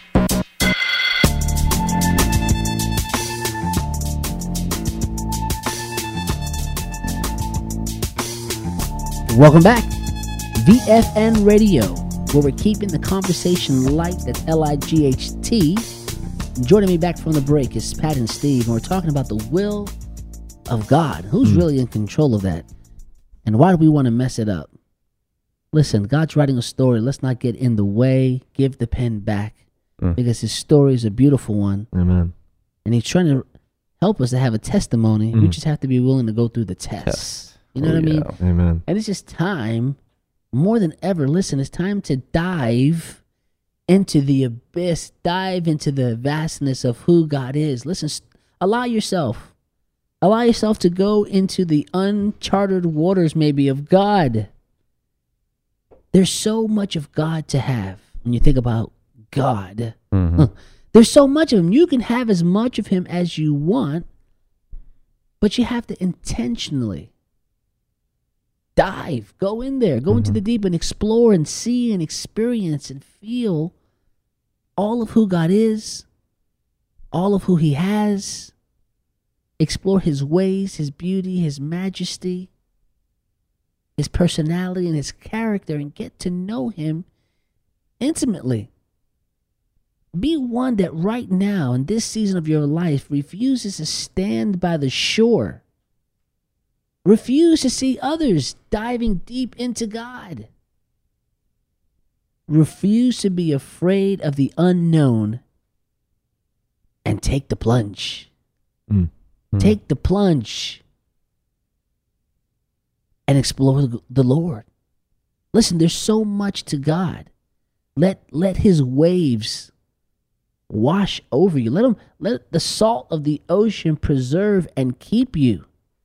Welcome back. V F N Radio, where we're keeping the conversation light. That's L I G H T. Joining me back from the break is Pat and Steve, and we're talking about the will of God. Who's really in control of that? And why do we want to mess it up? Listen, God's writing a story. Let's not get in the way. Give the pen back. Mm. Because his story is a beautiful one. Amen. And he's trying to help us to have a testimony. We Mm. just have to be willing to go through the tests. Yes. You know Oh, what I mean? yeah. Amen. And it's just time, more than ever, listen, it's time to dive into the abyss, dive into the vastness of who God is. Listen, s- allow yourself, allow yourself to go into the uncharted waters, maybe, of God. There's so much of God to have when you think about God. Mhm. There's so much of him. You can have as much of him as you want, but you have to intentionally dive, go in there, go into the deep and explore and see and experience and feel all of who God is, all of who he has. Explore his ways, his beauty, his majesty, his personality, and his character, and get to know him intimately. Be one that right now, in this season of your life, refuses to stand by the shore. Refuse to see others diving deep into God. Refuse to be afraid of the unknown and take the plunge. Mm. Take the plunge and explore the Lord. Listen, there's so much to God. Let let his waves wash over you. Let him let the salt of the ocean preserve and keep you.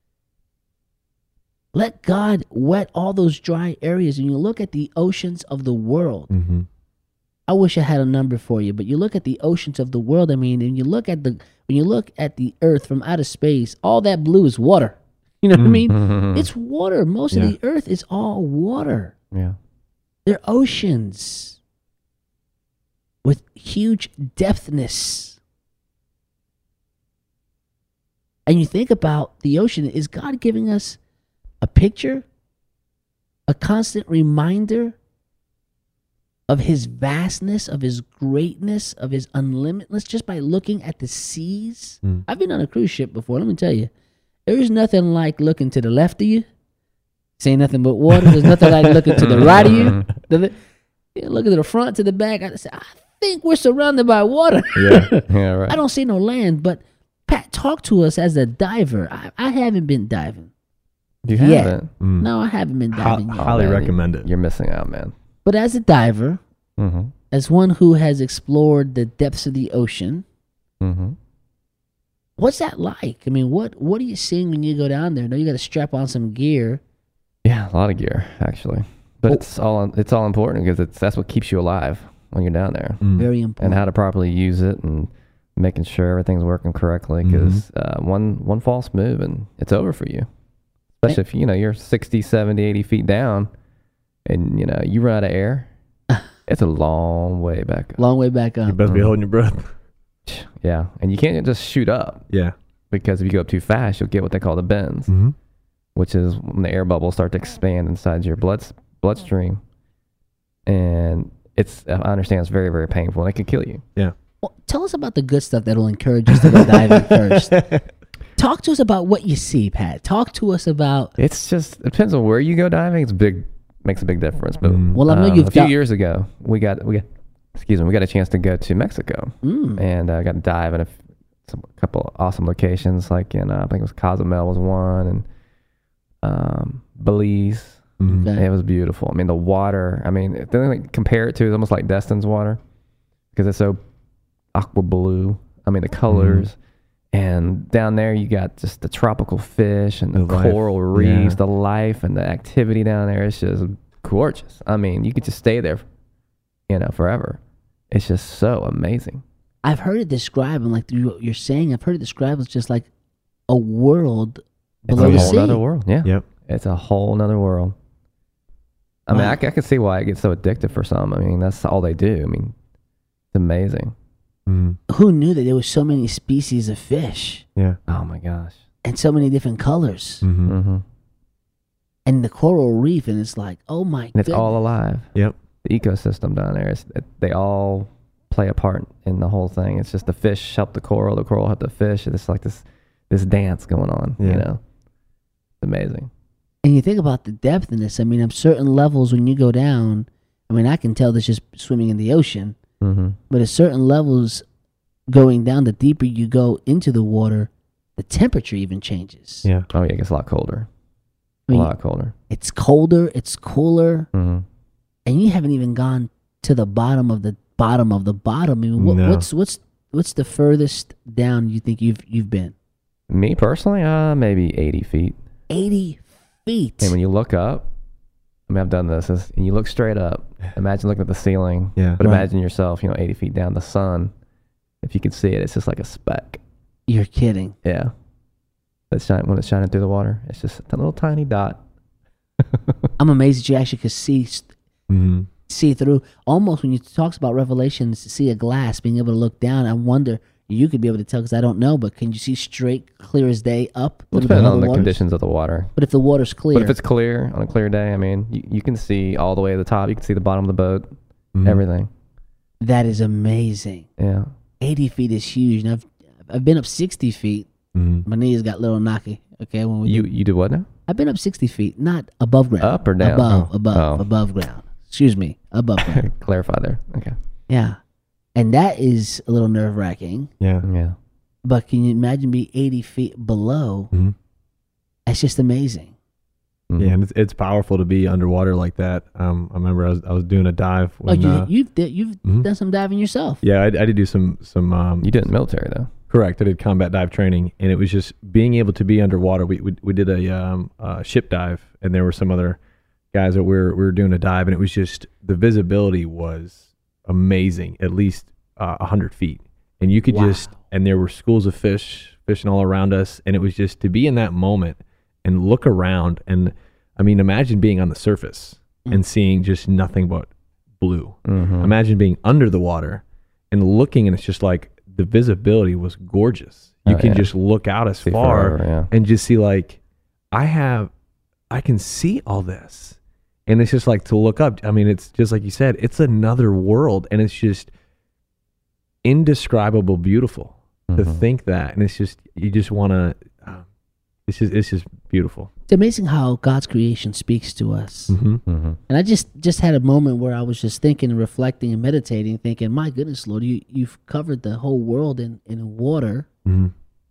Let God wet all those dry areas, and you look at the oceans of the world. Mm-hmm. I wish I had a number for you, but you look at the oceans of the world. I mean, and you look at the when you look at the earth from outer space, all that blue is water. You know what I mean? Mhm. It's water. Most Yeah. of the earth is all water. Yeah. They're oceans with huge depthness. And you think about the ocean, is God giving us a picture, a constant reminder of his vastness, of his greatness, of his unlimitedness, just by looking at the seas? Mm. I've been on a cruise ship before. Let me tell you, there's nothing like looking to the left of you, seeing nothing but water. There's nothing like looking to the right of you, the, you know, looking to the front, to the back. I, say, I think we're surrounded by water. Yeah. Yeah, right. I don't see no land. But Pat, talk to us as a diver. I, I haven't been diving. You Yeah. haven't? Mm. No, I haven't been Ho- diving yet. highly man, recommend it. You're missing out, man. But as a diver, Mm-hmm. as one who has explored the depths of the ocean, Mm-hmm. what's that like? I mean, what what are you seeing when you go down there? I know you got to strap on some gear. Yeah, a lot of gear actually, but Oh. it's all it's all important because it's that's what keeps you alive when you're down there, Mm. Very important. and how to properly use it and making sure everything's working correctly. Because uh, one one false move and it's over for you. Especially if you know you're sixty, seventy, eighty feet down, and you know you run out of air. It's a long way back up. Long way back You up. best be holding your breath. Yeah, and you can't just shoot up Yeah. because if you go up too fast, you'll get what they call the bends, Mm-hmm. which is when the air bubbles start to expand inside your blood bloodstream, and it's I understand it's very very painful and it can kill you. Well, tell us about the good stuff that'll encourage us to go diving first. Talk to us about what you see, Pat. Talk to us about. It's just it depends on where you go diving. It's big makes a big difference. But Mm. Well, I know um, you've a few got- years ago we got we got excuse me we got a chance to go to Mexico Mm, and uh, got to dive in a, f- some, a couple of awesome locations like in uh, I think it was Cozumel was one and um, Belize. Mm. Okay. It was beautiful. I mean, the water. I mean, the thing like, compare it to is almost like Destin's water because it's so aqua blue. I mean, the colors. And down there, you got just the tropical fish and the, The life. coral reefs, Yeah. the life and the activity down there. It's just gorgeous. I mean, you could just stay there, you know, forever. It's just so amazing. I've heard it described, and like you- you're saying, I've heard it described as just like a world It's below a the whole sea. other world. Yeah. Yep. It's a whole nother world. I mean, Wow. I, c- I can see why it gets so addictive for some. I mean, that's all they do. I mean, it's amazing. Mm. Who knew that there were so many species of fish Yeah. Oh my gosh. and so many different colors Mm-hmm. Mm-hmm. and the coral reef? And it's like, oh my And it's goodness. all alive. Yep. The ecosystem down there is it, they all play a part in the whole thing. It's just the fish help the coral, the coral help the fish. It's like this this dance going on. Yeah. You know, it's amazing. And you think about the depth in this. I mean, on certain levels, when you go down, I mean, I can tell this just swimming in the ocean, Mm-hmm. but at certain levels, going down, the deeper you go into the water, the temperature even changes. Yeah. Oh yeah, it gets a lot colder. I mean, a lot colder. it's colder, it's cooler, Mm-hmm. and you haven't even gone to the bottom of the bottom of the bottom. I mean, what, No. what's what's what's the furthest down you think you've you've been? Me personally, uh, maybe eighty feet. Eighty feet. And when you look up, I mean, I've done this, is, and you look straight up, imagine looking at the ceiling. Yeah. But Right. imagine yourself, you know, eighty feet down. The sun, if you could see it, it's just like a speck. You're kidding. Yeah. It's shine, when it's shining through the water, it's just a little tiny dot. I'm amazed that you actually could see Mm-hmm. see through. Almost when you talks about Revelations, to see a glass, being able to look down. I wonder, you could be able to tell because I don't know, but can you see straight, clear as day up? Well, through depending the on the waters? conditions of the water. But if the water's clear, But if it's clear on a clear day, I mean, you, you can see all the way to the top. You can see the bottom of the boat, Mm-hmm. everything. that is amazing. Yeah. eighty feet is huge. And I've I've been up sixty feet. Mm-hmm. My knees got a little knocky. Okay, when we You did- you do what now? I've been up sixty feet, not above ground. Up or down? Above, Oh. above, Oh. above ground. Excuse me, above ground. Clarify there. Okay. Yeah, and that is a little nerve wracking. Yeah. Yeah. But can you imagine being eighty feet below? Mm-hmm. That's just amazing. Mhm. Yeah, and it's, it's powerful to be underwater like that. Um, I remember I was I was doing a dive. Oh, When, you, uh, you've did, you've Mhm. done some diving yourself. yeah, I, I did do some some. Um, You did it in the military though. Correct. I did combat dive training, and it was just being able to be underwater. We we, we did a um, uh, ship dive, and there were some other guys that we were we were doing a dive, and it was just the visibility was amazing. At least uh, a hundred feet, and you could Wow. just and there were schools of fish fishing all around us, and it was just to be in that moment and look around, and I mean, imagine being on the surface Mm. and seeing just nothing but blue. Mm-hmm. Imagine being under the water and looking, and it's just like the visibility was gorgeous. You Oh, can yeah. just look out as See far forever, yeah. and just see like, I have, I can see all this. And it's just like to look up. I mean, it's just like you said, it's another world, and it's just indescribable beautiful to Mhm. think that. And it's just, you just want to, uh, it's just, it's just beautiful. It's amazing how God's creation speaks to us. Mm-hmm. Mm-hmm. And I just just had a moment where I was just thinking and reflecting and meditating, thinking, my goodness, Lord, you, you've covered the whole world in, in water. Mm-hmm.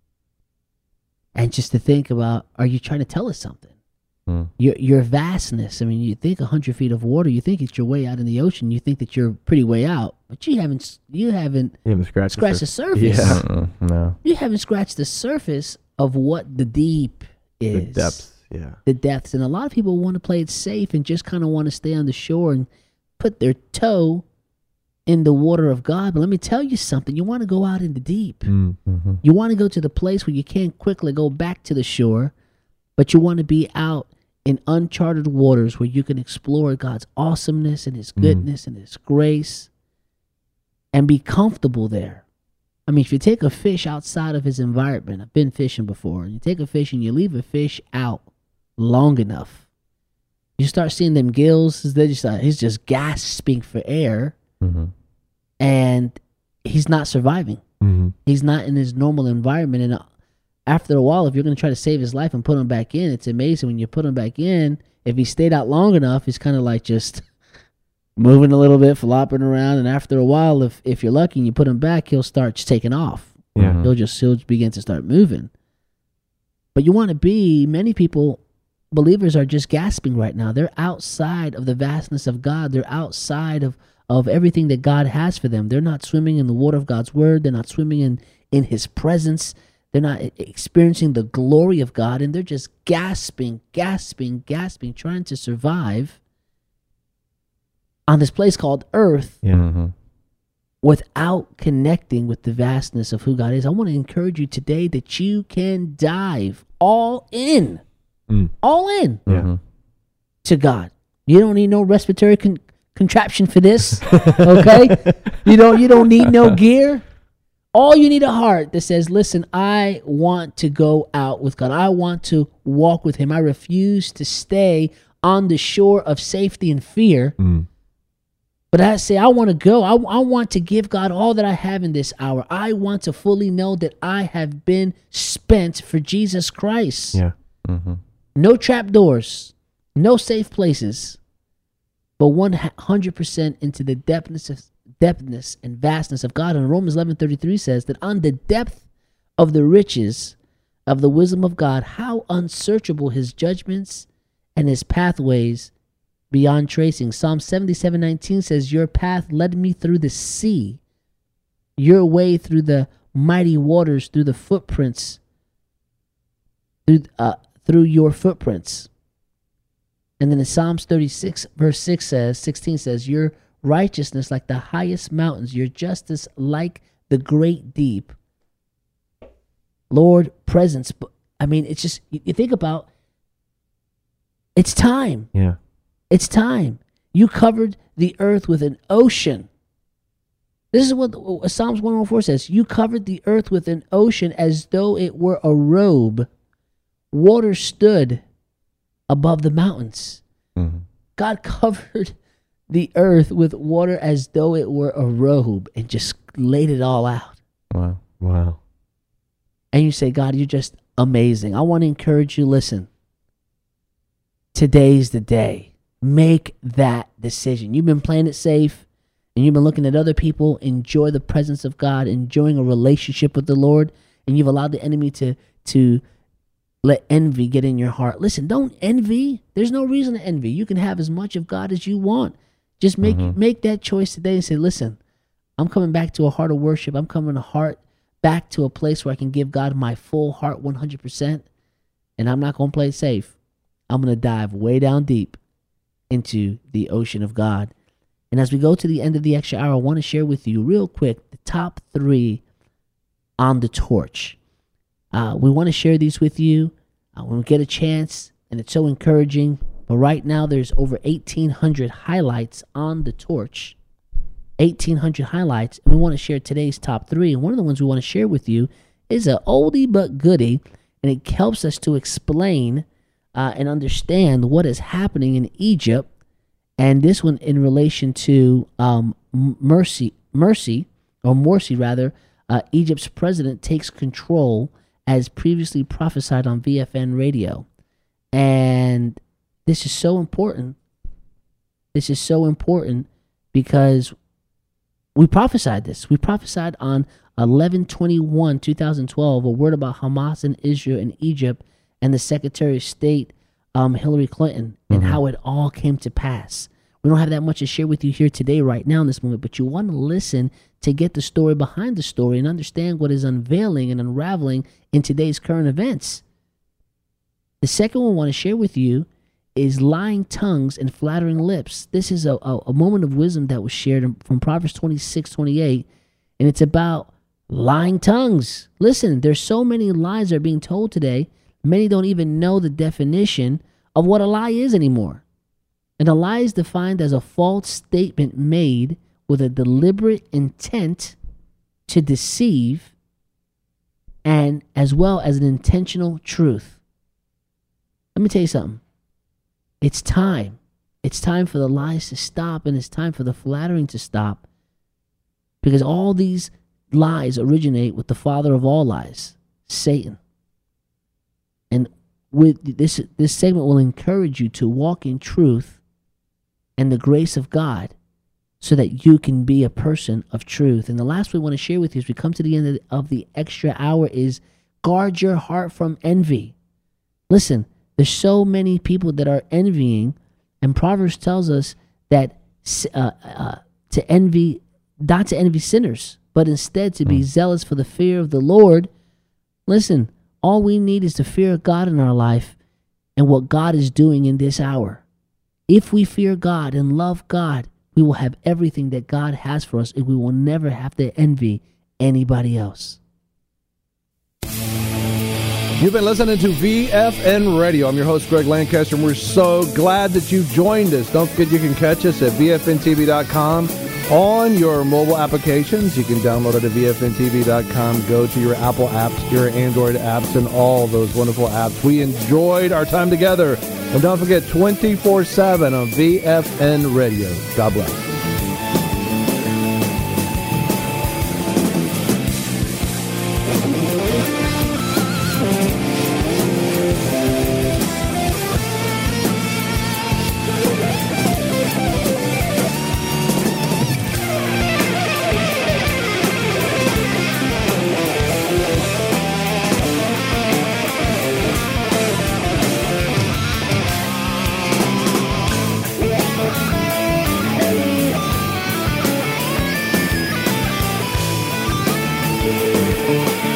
And just to think about, are you trying to tell us something? Mm. Your your vastness. I mean, you think one hundred feet of water, you think it's your way out in the ocean, you think that you're pretty way out, but you haven't s- you haven't You haven't scratched, scratched the surface. Yeah. Mm-mm, no. You haven't scratched the surface of what the deep The is. depths. Yeah. The depths. And a lot of people want to play it safe and just kind of want to stay on the shore and put their toe in the water of God. But let me tell you something. You want to go out in the deep. Mm. Mm-hmm. You want to go to the place where you can't quickly go back to the shore, but you want to be out in uncharted waters where you can explore God's awesomeness and His goodness and His grace and be comfortable there. I mean, if you take a fish outside of his environment, I've been fishing before, and you take a fish and you leave a fish out long enough, you start seeing them gills. They just uh, he's just gasping for air, Mm-hmm. and he's not surviving. Mm-hmm. He's not in his normal environment. And uh, after a while, if you're going to try to save his life and put him back in, it's amazing when you put him back in. If he stayed out long enough, he's kind of like just moving a little bit, flopping around. And after a while, if if you're lucky and you put him back, he'll start just taking off. Yeah. Mhm. He'll just he'll begin to start moving. But you want to be, many people, believers are just gasping right now. They're outside of the vastness of God. They're outside of, of everything that God has for them. They're not swimming in the water of God's word. They're not swimming in, in His presence. They're not e- experiencing the glory of God. And they're just gasping, gasping, gasping, trying to survive on this place called earth Yeah. Mm-hmm. without connecting with the vastness of who God is. I want to encourage you today that you can dive all in, Mm. all in Yeah. Mm-hmm. to God. You don't need no respiratory con- contraption for this, okay? You don't. You don't need no gear. All you need a heart that says, "Listen, I want to go out with God. I want to walk with Him. I refuse to stay on the shore of safety and fear." Mm. But I say, I want to go. I, I want to give God all that I have in this hour. I want to fully know that I have been spent for Jesus Christ. Yeah. Mm-hmm. No trap doors, no safe places, but one hundred percent into the depthness, of, depthness and vastness of God. And Romans eleven thirty-three says that on the depth of the riches of the wisdom of God, how unsearchable His judgments and His pathways beyond tracing. Psalm seventy-seven nineteen says, your path led me through the sea, your way through the mighty waters, through the footprints, through, uh, through your footprints. And then in Psalms thirty-six, verse six says, sixteen says, your righteousness like the highest mountains, your justice like the great deep. Lord, presence. I mean, it's just, you think about, it's time. Yeah. It's time. You covered the earth with an ocean. This is what Psalms one oh four says. You covered the earth with an ocean as though it were a robe. Water stood above the mountains. Mm-hmm. God covered the earth with water as though it were a robe and just laid it all out. Wow. Wow. And you say, God, you're just amazing. I want to encourage you, listen. Today's the day. Make that decision. You've been playing it safe, and you've been looking at other people enjoy the presence of God, enjoying a relationship with the Lord, and you've allowed the enemy to, to let envy get in your heart. Listen, don't envy. There's no reason to envy. You can have as much of God as you want. Just make mm-hmm. make that choice today and say, listen, I'm coming back to a heart of worship. I'm coming a heart back to a place where I can give God my full heart one hundred percent, and I'm not going to play it safe. I'm going to dive way down deep into the ocean of God. And as we go to the end of the extra hour, I want to share with you real quick the top three on the torch. Uh, we want to share these with you uh, when we get a chance, and it's so encouraging. But right now, there's over eighteen hundred highlights on the torch. eighteen hundred highlights, and we want to share today's top three. And one of the ones we want to share with you is an oldie but goodie, and it helps us to explain uh, and understand what is happening in Egypt. And this one in relation to um, Mercy, Mercy, or Morsi rather, uh, Egypt's president takes control as previously prophesied on V F N radio. And this is so important. This is so important because we prophesied this. We prophesied on eleven twenty-one twenty twelve a word about Hamas and Israel and Egypt and the Secretary of State, um, Hillary Clinton, and mm-hmm. how it all came to pass. We don't have that much to share with you here today, right now in this moment, but you want to listen to get the story behind the story and understand what is unveiling and unraveling in today's current events. The second one I want to share with you is lying tongues and flattering lips. This is a, a, a moment of wisdom that was shared from Proverbs twenty-six twenty-eight, and it's about lying tongues. Listen, there's so many lies that are being told today, many don't even know the definition of what a lie is anymore. And a lie is defined as a false statement made with a deliberate intent to deceive, and as well as an intentional truth. Let me tell you something. It's time. It's time for the lies to stop, and it's time for the flattering to stop, because all these lies originate with the father of all lies, Satan. And with this, this segment will encourage you to walk in truth and the grace of God so that you can be a person of truth. And the last we want to share with you as we come to the end of the, of the extra hour is guard your heart from envy. Listen, there's so many people that are envying, and Proverbs tells us that uh, uh, to envy, not to envy sinners, but instead to be zealous for the fear of the Lord. Listen, all we need is the fear of God in our life and what God is doing in this hour. If we fear God and love God, we will have everything that God has for us, and we will never have to envy anybody else. You've been listening to V F N Radio. I'm your host, Greg Lancaster, and we're so glad that you've joined us. Don't forget you can catch us at V F N T V dot com on your mobile applications. You can download it at V F N T V dot com. Go to your Apple apps, your Android apps, and all those wonderful apps. We enjoyed our time together. And don't forget, twenty-four seven on V F N Radio. God bless. Thank you.